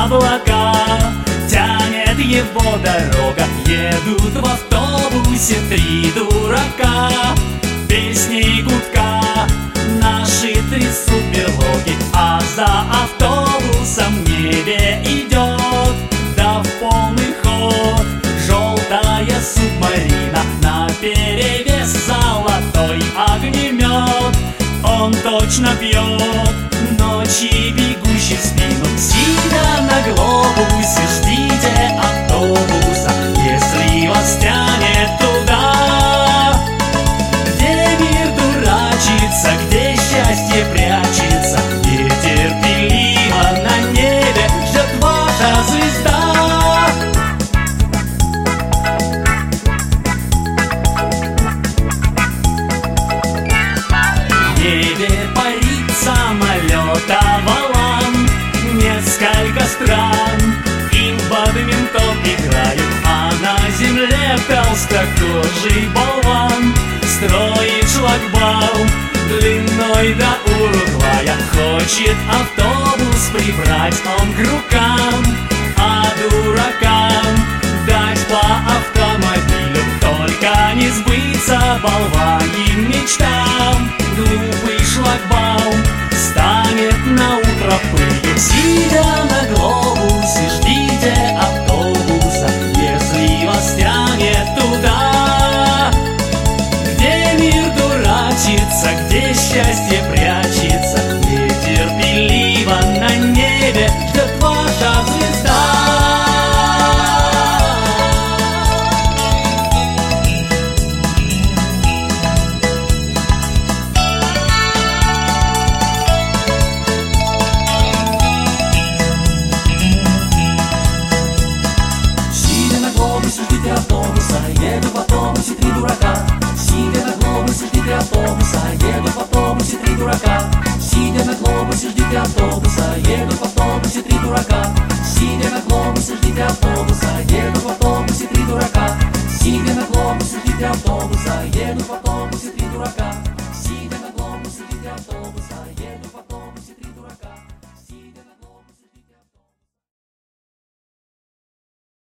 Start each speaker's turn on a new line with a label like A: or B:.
A: облака. Тянет его дорога, едут в автобусе три дурака. Песней гудка наши трясут берлоги, а за автобусом в небе идет, да в полный ход, желтая субмарина, наперевес золотой огнемет. Он точно бьет ночи бегущий в спину. Сидя на глобусе, ждите автобуса, если вас тянет туда, где мир дурачится, где счастье прячется. Нетерпеливо на небе ждет ваша звезда. В небе парит самолет «Авалон», несколько стран им бадминтон играют, а на земле толстокожий болван строит шлагбаум длиной до Уругвая. Хочет автобус прибрать он к рукам, а дуракам дать по автомобилю, только не сбыться болваньим мечтам. Глупый шлагбаум станет на утро пылью. Сидя на глобусе, ждите автобуса, если вас тянет туда, где мир дурачится, где счастье прячется. Нетерпеливо на небе ждет ваша звезда. Ждите автобуса, едут в автобусе три дурака. Сидя на глобусе, ждите автобуса, едут в автобусе три дурака. Сидя на глобусе, ждите автобуса, едут в автобусе три дурака. Сидя на глобусе, ждите автобуса, едут в автобусе три дурака. Сидя на глобусе, ждите автобуса, едут в автобусе три дурака.